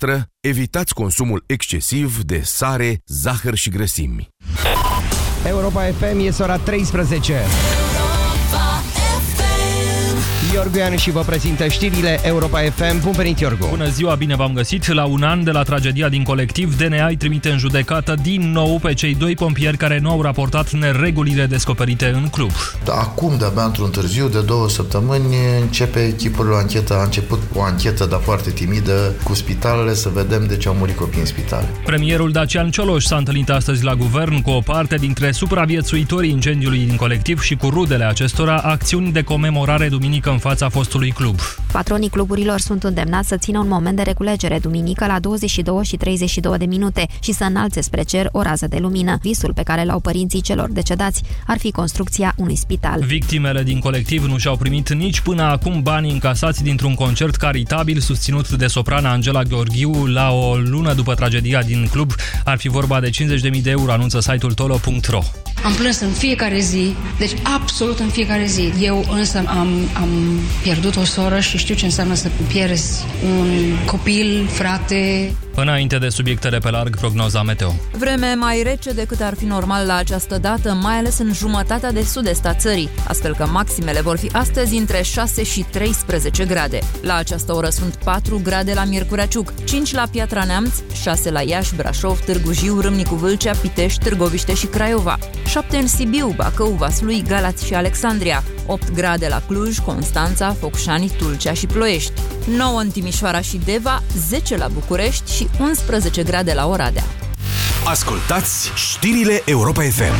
dumneavoastră, evitați consumul excesiv de sare, zahăr și grăsimi. Europa FM, este ora 13. Iorgu Ianu și vă prezintă știrile Europa FM. Bun venit, Iorgu! Bună ziua, bine v-am găsit! La un an de la tragedia din Colectiv, DNA îi trimite în judecată din nou pe cei doi pompieri care nu au raportat neregulile descoperite în club. Acum, de-abia într-un târziu de 2 săptămâni, începe echipul o anchetă. A început o anchetă, dar foarte timidă, cu spitalele, să vedem de ce au murit copii în spitale. Premierul Dacian Cioloș s-a întâlnit astăzi la guvern cu o parte dintre supraviețuitorii incendiului din Colectiv și cu rudele acestora, acțiuni de comemorare duminică în fața fostului club. Patronii cluburilor sunt îndemnați să țină un moment de reculegere duminică la 22:32 și să înalțe spre cer o rază de lumină. Visul pe care l-au părinții celor decedați ar fi construcția unui spital. Victimele din Colectiv nu și-au primit nici până acum banii încasați dintr-un concert caritabil susținut de soprana Angela Gheorghiu la o lună după tragedia din club. Ar fi vorba de 50.000 de euro, anunță site-ul tolo.ro. Am plâns în fiecare zi, deci absolut în fiecare zi. Eu însă am pierdut o soră și știu ce înseamnă să pierzi un copil, frate. Înainte de subiectele pe larg, prognoza meteo. Vreme mai rece decât ar fi normal la această dată, mai ales în jumătatea de sud-est a țării, astfel că maximele vor fi astăzi între 6 și 13 grade. La această oră sunt 4 grade la Miercurea Ciuc, 5 la Piatra Neamț, 6 la Iași, Brașov, Târgu Jiu, Râmnicu Vâlcea, Pitești, Târgoviște și Craiova, 7 în Sibiu, Bacău, Vaslui, Galați și Alexandria, 8 grade la Cluj, Constanța, Focșani, Tulcea și Ploiești, 9 în Timișoara și Deva, 10 la București și 11 grade la Oradea. Ascultați știrile Europa FM.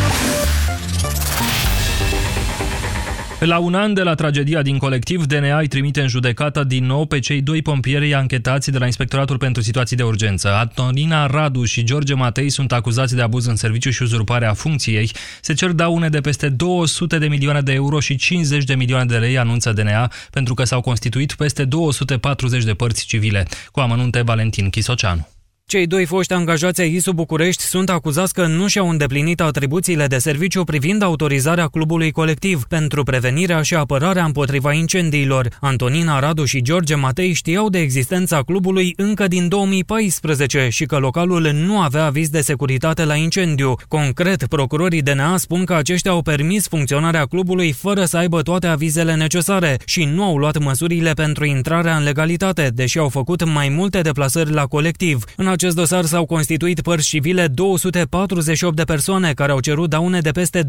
La un an de la tragedia din Colectiv, DNA îi trimite în judecată din nou pe cei doi pompieri anchetați de la Inspectoratul pentru Situații de Urgență. Antonina Radu și George Matei sunt acuzați de abuz în serviciu și uzurparea funcției. Se cer daune de peste 200 de milioane de euro și 50 de milioane de lei, anunță DNA, pentru că s-au constituit peste 240 de părți civile. Cu amănunte, Valentin Chisoceanu. Cei doi foști angajați ai ISU București sunt acuzați că nu și-au îndeplinit atribuțiile de serviciu privind autorizarea clubului Colectiv pentru prevenirea și apărarea împotriva incendiilor. Antonina Radu și George Matei știau de existența clubului încă din 2014 și că localul nu avea aviz de securitate la incendiu. Concret, procurorii DNA spun că aceștia au permis funcționarea clubului fără să aibă toate avizele necesare și nu au luat măsurile pentru intrarea în legalitate, deși au făcut mai multe deplasări la Colectiv. În acest dosar s-au constituit părți civile 248 de persoane care au cerut daune de peste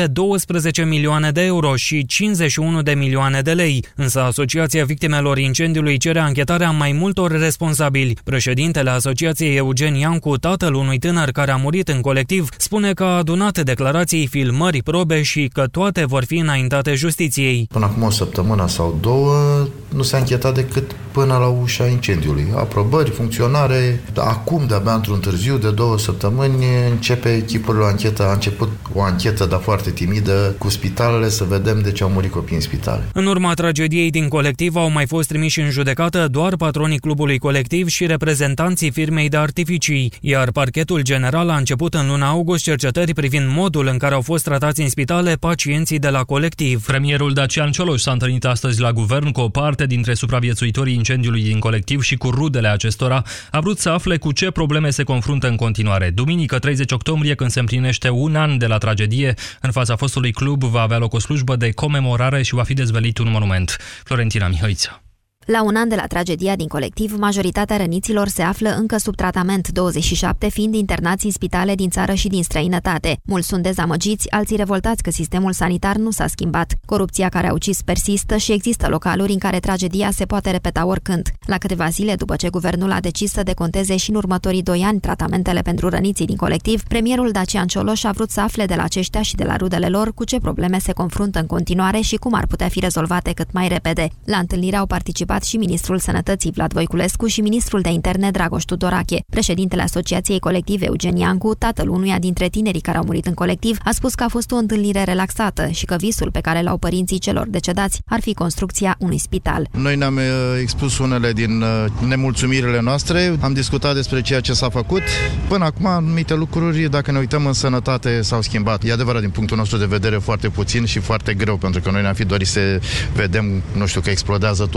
212 milioane de euro și 51 de milioane de lei. Însă Asociația Victimelor Incendiului cere anchetarea mai multor responsabili. Președintele Asociației Eugen Iancu, tatăl unui tânăr care a murit în Colectiv, spune că a adunat declarații, filmări, probe și că toate vor fi înaintate justiției. Până acum o săptămână sau două nu s-a închetat decât până la ușa incendiului. Aprobări, funcționare. Acum, de-abia într-un târziu de 2 săptămâni, începe echipul o anchetă. A început o anchetă, dar foarte timidă, cu spitalele, să vedem de ce au murit copii în spitale. În urma tragediei din Colectiv au mai fost trimiși în judecată doar patronii clubului Colectiv și reprezentanții firmei de artificii, iar parchetul general a început în luna august cercetări privind modul în care au fost tratați în spitale pacienții de la Colectiv. Premierul Dacian Cioloș s-a întâlnit astăzi la guvern cu o parte dintre supraviețuitorii incendiului din Colectiv și cu rudele acestora. A vrut să afle cu ce probleme se confruntă în continuare. Duminică, 30 octombrie, când se împlinește un an de la tragedie, în fața fostului club va avea loc o slujbă de comemorare și va fi dezvăluit un monument. Florentina Mihăiță. La un an de la tragedia din Colectiv, majoritatea răniților se află încă sub tratament, 27 fiind internați în spitale din țară și din străinătate. Mulți sunt dezamăgiți, alții revoltați că sistemul sanitar nu s-a schimbat. Corupția care a ucis persistă și există localuri în care tragedia se poate repeta oricând. La câteva zile după ce guvernul a decis să deconteze și în următorii 2 ani tratamentele pentru răniții din Colectiv, premierul Dacian Cioloș a vrut să afle de la aceștia și de la rudele lor cu ce probleme se confruntă în continuare și cum ar putea fi rezolvate cât mai repede. La întâlnire au participat și ministrul Sănătății Vlad Voiculescu și ministrul de Interne Dragoș Tudorache. Președintele Asociației Colective Eugen Iancu, tatăl unuia dintre tinerii care au murit în Colectiv, a spus că a fost o întâlnire relaxată și că visul pe care l-au părinții celor decedați ar fi construcția unui spital. Noi ne-am expus unele din nemulțumirile noastre, am discutat despre ceea ce s-a făcut. Până acum, anumite lucruri, dacă ne uităm în sănătate, s-au schimbat. E adevărat, din punctul nostru de vedere, foarte puțin și foarte greu, pentru că noi ne-am fi dorit să vedem, nu știu, că explodează totul. Scopul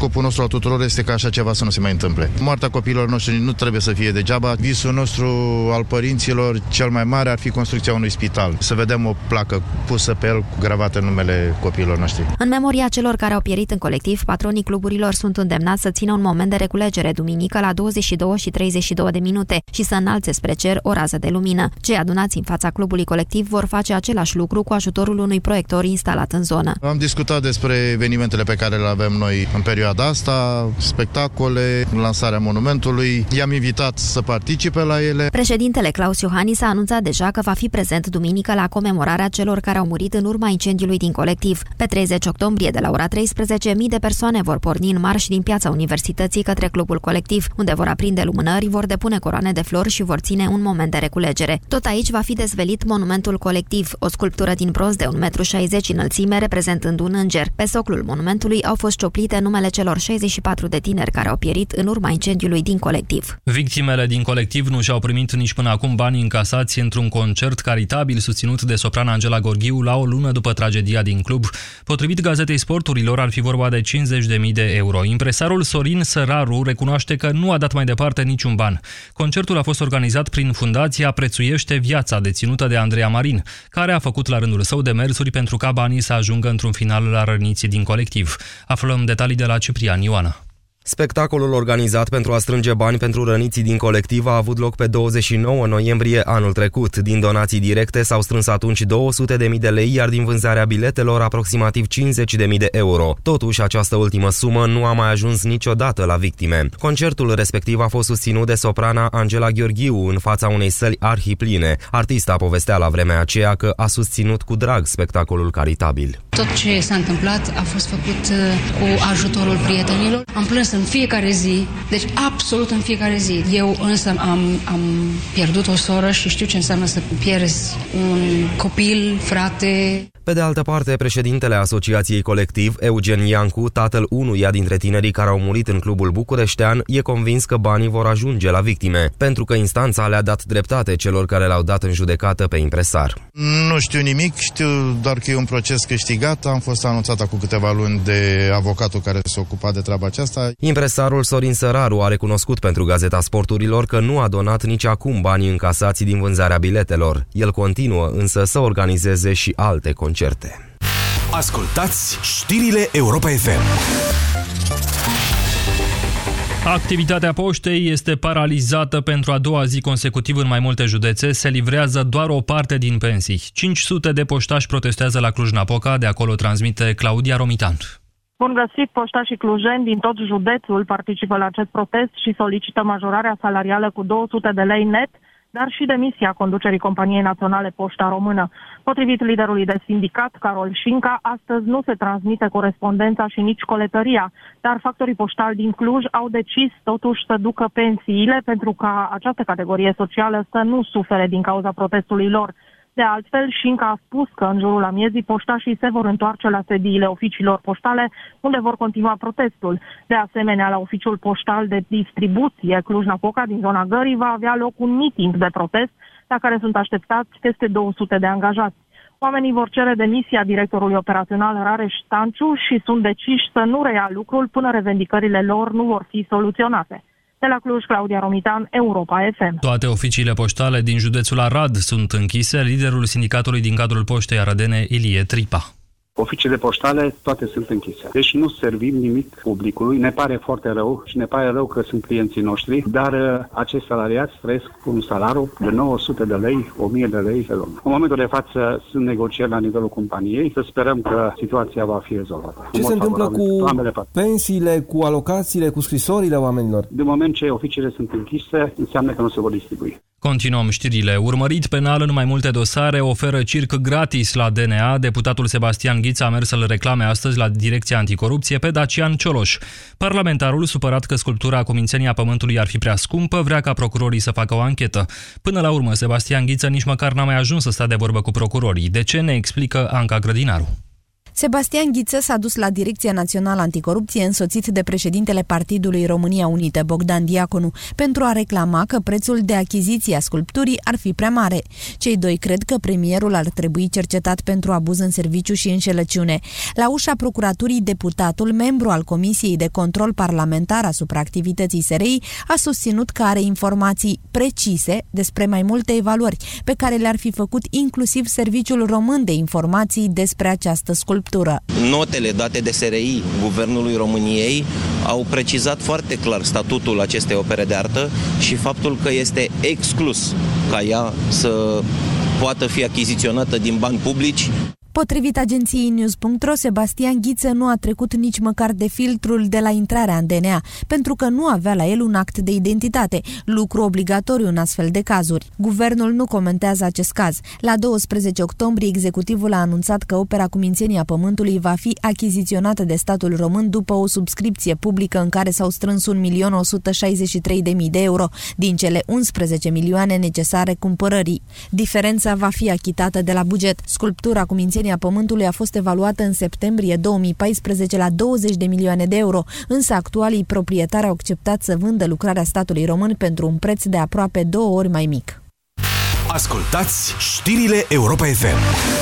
scopul nostru al tuturor este ca așa ceva să nu se mai întâmple. Moartea copiilor noștri nu trebuie să fie degeaba. Visul nostru al părinților cel mai mare ar fi construcția unui spital. Să vedem o placă pusă pe el cu gravată numele copiilor noștri. În memoria celor care au pierit în colectiv, patronii cluburilor sunt îndemnați să țină un moment de reculegere duminică la 22:32 și să înalțe spre cer o rază de lumină. Cei adunați în fața clubului colectiv vor face același lucru cu ajutorul unui proiector instalat în zonă. Am discutat despre evenimentele pe care le avem noi în perioada asta, spectacole, lansarea monumentului. I-am invitat să participe la ele. Președintele Claus Iohannis a anunțat deja că va fi prezent duminică la comemorarea celor care au murit în urma incendiului din colectiv. Pe 30 octombrie, de la ora 13, mii de persoane vor porni în marș din piața Universității către clubul colectiv, unde vor aprinde lumânări, vor depune coroane de flori și vor ține un moment de reculegere. Tot aici va fi dezvălit monumentul colectiv, o sculptură din bronz de 1,60 m înălțime, reprezentând un înger. Pe soclul monumentului au fost cioplite numele celor 64 de tineri care au pierit în urma incendiului din colectiv. Victimele din colectiv nu și-au primit nici până acum banii încasați într-un concert caritabil susținut de soprana Angela Gheorghiu la o lună după tragedia din club. Potrivit Gazetei Sporturilor, ar fi vorba de 50.000 de euro. Impresarul Sorin Săraru recunoaște că nu a dat mai departe niciun ban. Concertul a fost organizat prin Fundația Prețuiește Viața, deținută de Andreea Marin, care a făcut la rândul său demersuri pentru ca banii să ajungă într-un final la răniții din colectiv. Aflăm detalii de la Ciprian Ioana. Spectacolul organizat pentru a strânge bani pentru răniții din colectiv a avut loc pe 29 noiembrie anul trecut. Din donații directe s-au strâns atunci 200.000 de lei, iar din vânzarea biletelor aproximativ 50.000 de euro. Totuși, această ultimă sumă nu a mai ajuns niciodată la victime. Concertul respectiv a fost susținut de soprana Angela Gheorghiu în fața unei săli arhipline. Artista povestea la vremea aceea că a susținut cu drag spectacolul caritabil. Tot ce s-a întâmplat a fost făcut cu ajutorul prietenilor. Am plâns în fiecare zi, deci absolut în fiecare zi. Eu însă am pierdut o soră și știu ce înseamnă să pierzi un copil, frate. Pe de altă parte, președintele Asociației Colectiv, Eugen Iancu, tatăl unuia dintre tinerii care au murit în clubul bucureștean, e convins că banii vor ajunge la victime, pentru că instanța le-a dat dreptate celor care l-au dat în judecată pe impresar. Nu știu nimic, știu doar că e un proces câștigat. Am fost anunțat acum câteva luni de avocatul care se ocupa de treaba aceasta. Impresarul Sorin Săraru a recunoscut pentru Gazeta Sporturilor că nu a donat nici acum banii încasați din vânzarea biletelor. El continuă însă să organizeze și alte concerte. Ascultați știrile Europa FM. Activitatea poștei este paralizată pentru a doua zi consecutiv în mai multe județe. Se livrează doar o parte din pensii. 500 de poștași protestează la Cluj-Napoca, de acolo transmite Claudia Romitan. Bun găsit, poștașii clujeni din tot județul participă la acest protest și solicită majorarea salarială cu 200 de lei net, dar și demisia conducerii Companiei Naționale Poșta Română. Potrivit liderului de sindicat, Carol Șinca, astăzi nu se transmite corespondența și nici coletăria, dar factorii poștali din Cluj au decis totuși să ducă pensiile pentru ca această categorie socială să nu sufere din cauza protestului lor. De altfel, Șinca a spus că în jurul amiezii poștașii se vor întoarce la sediile oficiilor poștale, unde vor continua protestul. De asemenea, la oficiul poștal de distribuție Cluj-Napoca din zona Gării va avea loc un meeting de protest, la care sunt așteptați peste 200 de angajați. Oamenii vor cere demisia directorului operațional Rareș Stanciu și sunt deciși să nu reia lucrul până revendicările lor nu vor fi soluționate. De la Cluj, Claudia Romitan, Europa FM. Toate oficiile poștale din județul Arad sunt închise. Liderul sindicatului din cadrul Poștei Arădene, Ilie Tripa. Oficiile poștale, toate sunt închise. Deci nu servim nimic publicului. Ne pare foarte rău și ne pare rău că sunt clienții noștri, dar acești salariați trăiesc cu un salariu de 900 de lei, 1000 de lei pe lună. În momentul de față sunt negocieri la nivelul companiei. Să sperăm că situația va fi rezolvată. Ce se întâmplă cu pensiile, cu alocațiile, cu scrisorile oamenilor? De moment ce oficiile sunt închise, înseamnă că nu se vor distribui. Continuăm știrile. Urmărit penal în mai multe dosare, oferă circ gratis la DNA. Deputatul Sebastian Ghiță a mers să-l reclame astăzi la Direcția Anticorupție pe Dacian Cioloș. Parlamentarul, supărat că sculptura Cumințenia Pământului ar fi prea scumpă, vrea ca procurorii să facă o anchetă. Până la urmă, Sebastian Ghiță nici măcar n-a mai ajuns să stea de vorbă cu procurorii. De ce, ne explică Anca Grădinaru. Sebastian Ghiță s-a dus la Direcția Națională Anticorupție însoțit de președintele Partidului România Unită, Bogdan Diaconu, pentru a reclama că prețul de achiziție a sculpturii ar fi prea mare. Cei doi cred că premierul ar trebui cercetat pentru abuz în serviciu și înșelăciune. La ușa procuraturii, deputatul, membru al Comisiei de Control Parlamentar asupra activității SRI, a susținut că are informații precise despre mai multe evaluări, pe care le-ar fi făcut inclusiv Serviciul Român de Informații despre această sculptură. Notele date de SRI Guvernului României au precizat foarte clar statutul acestei opere de artă și faptul că este exclus ca ea să poată fi achiziționată din bani publici. Potrivit agenției News.ro, Sebastian Ghiță nu a trecut nici măcar de filtrul de la intrarea în DNA, pentru că nu avea la el un act de identitate, lucru obligatoriu în astfel de cazuri. Guvernul nu comentează acest caz. La 12 octombrie, executivul a anunțat că opera Cumințenia Pământului va fi achiziționată de statul român după o subscripție publică în care s-au strâns 1.163.000 de euro din cele 11 milioane necesare cumpărării. Diferența va fi achitată de la buget. Sculptura Cumințenia Pământului a fost evaluată în septembrie 2014 la 20 de milioane de euro, însă actualii proprietari au acceptat să vândă lucrarea statului român pentru un preț de aproape 2 ori mai mic. Ascultați știrile Europa FM.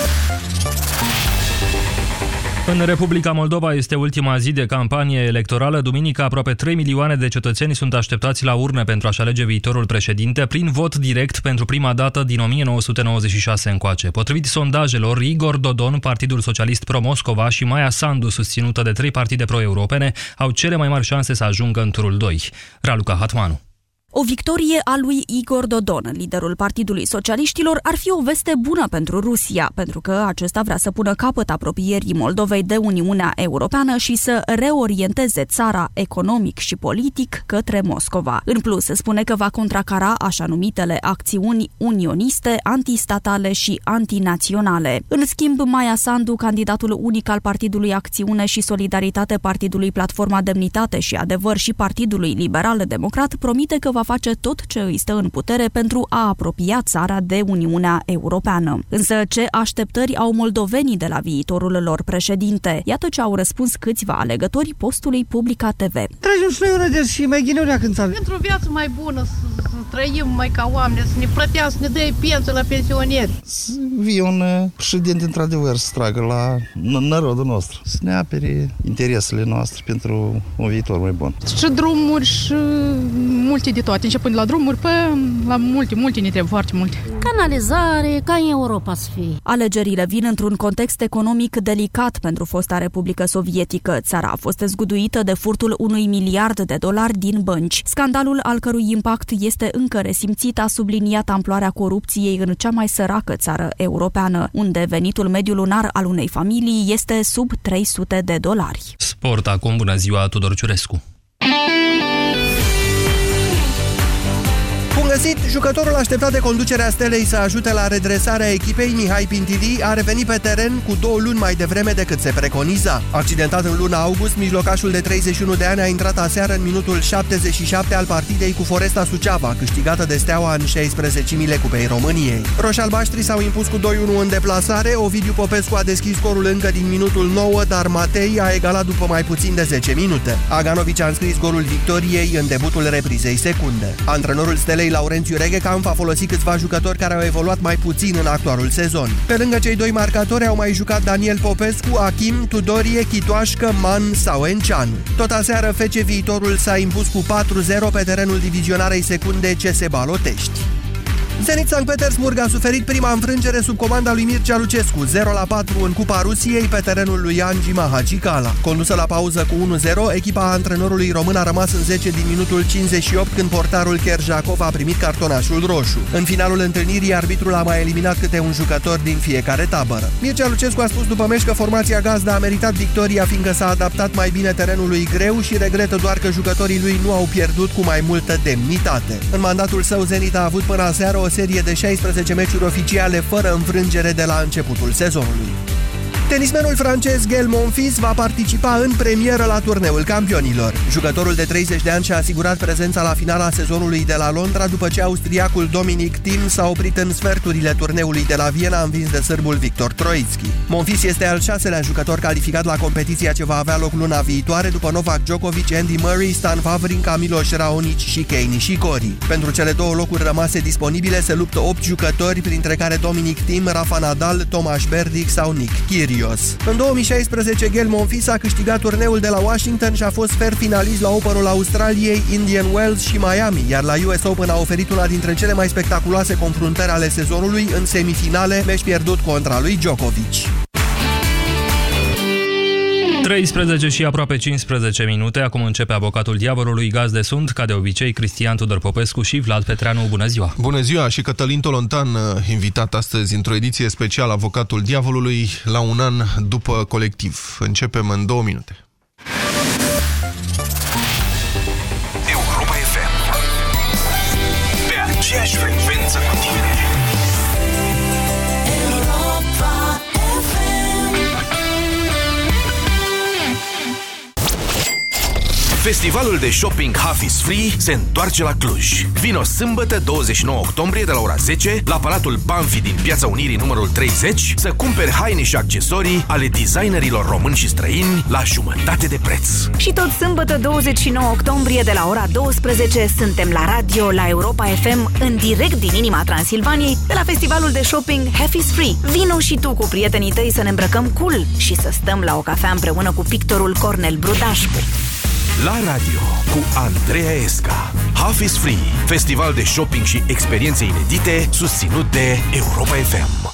În Republica Moldova este ultima zi de campanie electorală. Duminică, aproape 3 milioane de cetățeni sunt așteptați la urne pentru a-și alege viitorul președinte prin vot direct pentru prima dată din 1996 încoace. Potrivit sondajelor, Igor Dodon, Partidul Socialist Pro-Moscova și Maia Sandu, susținută de 3 partide pro-europene, au cele mai mari șanse să ajungă în turul 2. Raluca Hatmanu. O victorie a lui Igor Dodon, liderul Partidului Socialiștilor, ar fi o veste bună pentru Rusia, pentru că acesta vrea să pună capăt apropierii Moldovei de Uniunea Europeană și să reorienteze țara economic și politic către Moscova. În plus, se spune că va contracara așa numitele acțiuni unioniste, antistatale și antinaționale. În schimb, Maia Sandu, candidatul unic al Partidului Acțiune și Solidaritate, Partidului Platforma Demnitate și Adevăr și Partidului Liberal Democrat, promite că va face tot ce îi stă în putere pentru a apropia țara de Uniunea Europeană. Însă ce așteptări au moldovenii de la viitorul lor președinte? Iată ce au răspuns câțiva alegători postului Publica TV. Tragem și noi una de și mai ghinurea când avem. Pentru o viață mai bună, să trăim mai ca oameni, să ne plătească, să ne dea pensie la pensionieri. Să vie un președinte într-adevăr să tragă la narodul nostru, să ne apere interesele noastre pentru un viitor mai bun. Și drumuri și multe de toate, începând la drumuri, la multe ne trebuie foarte multe. Canalizare, ca în Europa să fie. Alegerile vin într-un context economic delicat pentru fosta Republică Sovietică. Țara a fost zguduită de furtul $1 miliard din bănci. Scandalul, al cărui impact este încă resimțit, a subliniat amploarea corupției în cea mai săracă țară europeană, unde venitul mediu lunar al unei familii este sub $300. Sport acum, bună ziua, Tudor Ciurescu. Bun găsit! Jucătorul așteptat de conducerea Stelei să ajute la redresarea echipei, Mihai Pintili, a revenit pe teren cu 2 luni mai devreme decât se preconiza. Accidentat în luna august, mijlocașul de 31 de ani a intrat aseară în minutul 77 al partidei cu Foresta Suceava, câștigată de Steaua în 16-mile Cupei României. Roșalbaștrii s-au impus cu 2-1 în deplasare, Ovidiu Popescu a deschis scorul încă din minutul 9, dar Matei a egalat după mai puțin de 10 minute. Aganovici a înscris golul victoriei în debutul reprizei secunde. Antrenorul Stelei, Laurențiu Reghecamp, a folosit câțiva jucători care au evoluat mai puțin în actualul sezon. Pe lângă cei 2 marcatori au mai jucat Daniel Popescu, Achim, Tudorie, Chitoașcă, Man sau Enceanu. Tot aseară FC Viitorul s-a impus cu 4-0 pe terenul divizionarei secunde CS Balotești. Zenit Sankt Petersburg a suferit prima înfrângere sub comanda lui Mircea Lucescu, 0-4 în Cupa Rusiei pe terenul lui Angi Mahachikala. Condusă la pauză cu 1-0, echipa antrenorului român a rămas în 10 din minutul 58 când portarul Kerjakov a primit cartonașul roșu. În finalul întâlnirii, arbitrul a mai eliminat câte un jucător din fiecare tabără. Mircea Lucescu a spus după meci că formația gazdă a meritat victoria fiindcă s-a adaptat mai bine terenului greu și regretă doar că jucătorii lui nu au pierdut cu mai multă demnitate. În mandatul său, Zenit a avut până aseară o serie de 16 meciuri oficiale fără înfrângere de la începutul sezonului. Tenismenul francez Gaël Monfils va participa în premieră la turneul campionilor. Jucătorul de 30 de ani și-a asigurat prezența la finala sezonului de la Londra după ce austriacul Dominic Thiem s-a oprit în sferturile turneului de la Viena învins de sârbul Victor Troicki. Monfils este al 6-lea jucător calificat la competiția ce va avea loc luna viitoare după Novak Djokovic, Andy Murray, Stan Wawrinka, Miloš Raonic și Kei Nishikori. Pentru cele două locuri rămase disponibile se luptă 8 jucători, printre care Dominic Thiem, Rafa Nadal, Tomas Berdych sau Nick Kyrgios. În 2016, Gaël Monfils a câștigat turneul de la Washington și a fost fair finalist la Openul Australiei, Indian Wells și Miami, iar la US Open a oferit una dintre cele mai spectaculoase confruntări ale sezonului în semifinale, meci pierdut contra lui Djokovic. 13 și aproape 15 minute, acum începe Avocatul Diavolului. Gazde sunt, ca de obicei, Cristian Tudor Popescu și Vlad Petreanu. Bună ziua! Bună ziua! Și Cătălin Tolontan, invitat astăzi într-o ediție specială Avocatul Diavolului, la un an după Colectiv. Începem în 2 minute. Europa FM. Pe aceeași frecvență cu tine. Festivalul de shopping Half is Free se întoarce la Cluj. Vino sâmbătă 29 octombrie de la ora 10 la Palatul Banfi din Piața Unirii numărul 30 să cumperi haine și accesorii ale designerilor români și străini la jumătate de preț. Și tot sâmbătă 29 octombrie de la ora 12 suntem la radio la Europa FM în direct din inima Transilvaniei de la festivalul de shopping Half is Free. Vino și tu cu prietenii tăi să ne îmbrăcăm cool și să stăm la o cafea împreună cu pictorul Cornel Brudașcu. La radio cu Andreea Esca. Half is Free, festival de shopping și experiențe inedite susținut de Europa FM.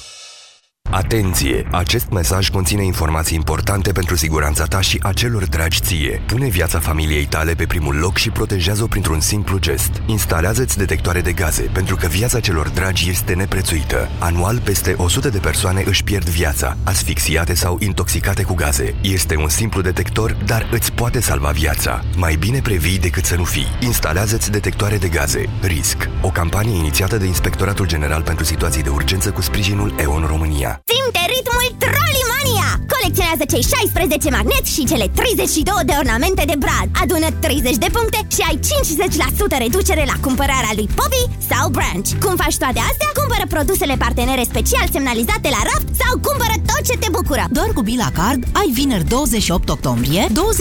Atenție! Acest mesaj conține informații importante pentru siguranța ta și a celor dragi ție. Pune viața familiei tale pe primul loc și protejează-o printr-un simplu gest. Instalează-ți detectoare de gaze, pentru că viața celor dragi este neprețuită. Anual, peste 100 de persoane își pierd viața, asfixiate sau intoxicate cu gaze. Este un simplu detector, dar îți poate salva viața. Mai bine previi decât să nu fii. Instalează-ți detectoare de gaze. RISC. O campanie inițiată de Inspectoratul General pentru Situații de Urgență cu sprijinul EON România. Simte ritmul Trollimania! Colecționează cei 16 magneți și cele 32 de ornamente de brad. Adună 30 de puncte și ai 50% reducere la cumpărarea lui Poppy sau Branch. Cum faci toate astea? Cumpără produsele partenere special semnalizate la raft sau cumpără tot ce te bucură. Doar cu Bila Card ai vineri 28 octombrie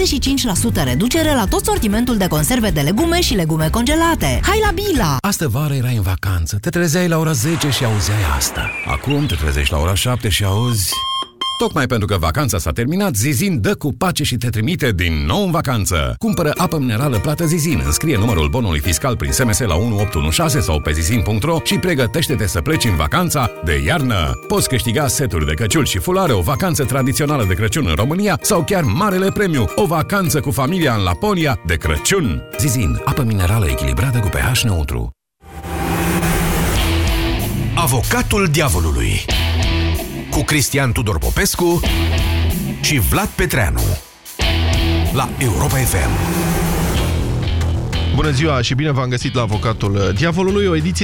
25% reducere la tot sortimentul de conserve de legume și legume congelate. Hai la Bila! Astă vară erai în vacanță, te trezeai la ora 10 și auzeai asta. Acum te trezești la ora 7 și auzi... Tocmai pentru că vacanța s-a terminat, Zizin dă cu pace și te trimite din nou în vacanță. Cumpără apă minerală plată Zizin, înscrie numărul bonului fiscal prin SMS la 1816 sau pe zizin.ro și pregătește-te să pleci în vacanța de iarnă. Poți câștiga seturi de căciuli și fulare, o vacanță tradițională de Crăciun în România sau chiar marele premiu, o vacanță cu familia în Laponia de Crăciun. Zizin, apă minerală echilibrată cu pH neutru. Avocatul Diavolului cu Cristian Tudor Popescu și Vlad Petreanu la Europa FM. Bună ziua și bine v-am găsit la Avocatul Diavolului, o ediție